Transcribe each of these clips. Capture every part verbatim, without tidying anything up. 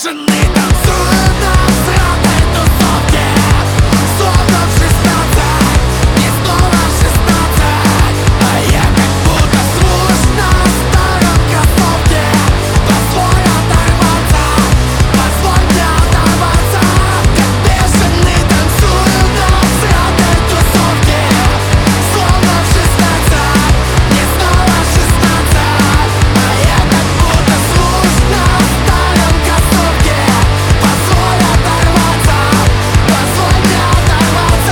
бешеный танцую на сраной тусовке, словно в шестнадцать, мне снова шестнадцать, а я как будто свуш на старом кроссовке. Позволь оторваться, позволь мне оторваться, как бешеный танцую на сраной тусовке, словно в шестнадцать, мне снова шестнадцать, а я как будто свуш на старом кроссовке. Позволь оторваться, позволь мне оторваться.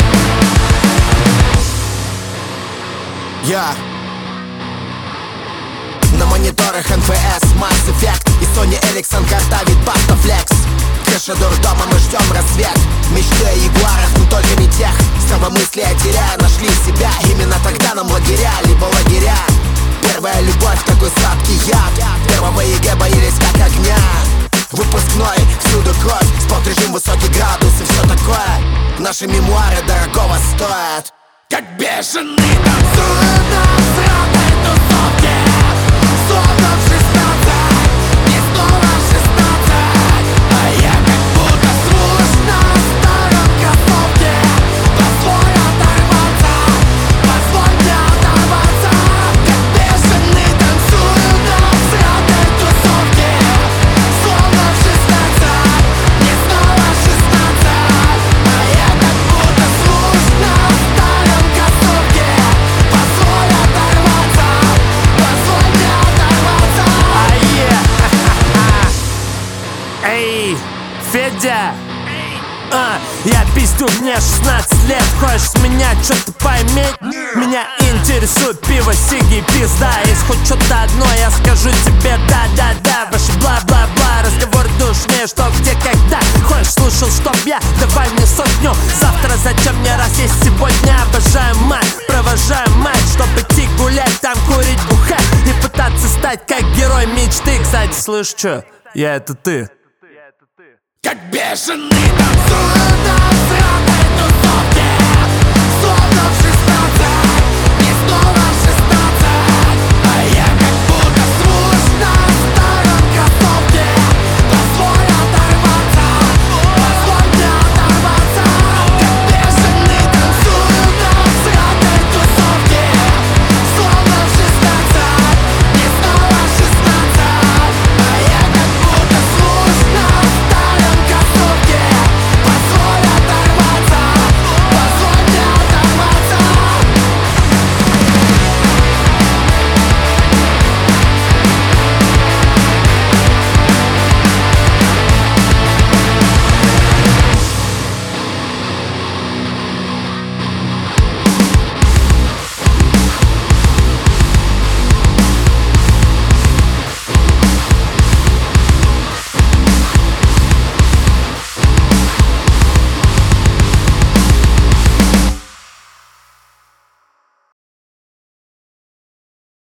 Я на мониторах эн эф эс, Mass Effect и Sony Ericsson карта вид Basta Flex. Крыша дурдома, мы ждем рассвет. Мечты о ягуарах, но только не тех. Здравомыслие теряя, нашли себя. Именно тогда нам лагеря, либо лагеря. Первая любовь, такой сладкий яд. Первого ЕГЭ боялись как огня. Выпускной, всюду кровь, спорт-режим, высокий градус и все такое. Наши мемуары дорогого стоят. Как бешеный танцую на сраной тусовке, словно в шестнадцать, мне снова шестнадцать, а я как будто свуш на старом кроссовке. Позволь оторваться, позволь мне оторваться, как бешеный танцую на сраной тусовке, словно в шестнадцать, мне снова шестнадцать, а я как будто свуш на старом кроссовке. Позволь оторваться, позволь мне оторваться. Ае! Эй, Федя! А, я пиздю, мне шестнадцать лет. Хочешь с меня что-то поиметь? Меня интересует пиво, сиги, пизда. Если хоть что-то одно, я скажу тебе да-да-да. Ваше бла-бла-бла, разговор душнее, что, где, когда. Хочешь, слушал, чтоб я, давай мне сотню. Завтра зачем мне раз есть сегодня? Обожаю мать, провожаю мать, чтоб идти гулять, там курить, бухать и пытаться стать как герой мечты. Кстати, слышь, чё? Я это ты. Как бешеный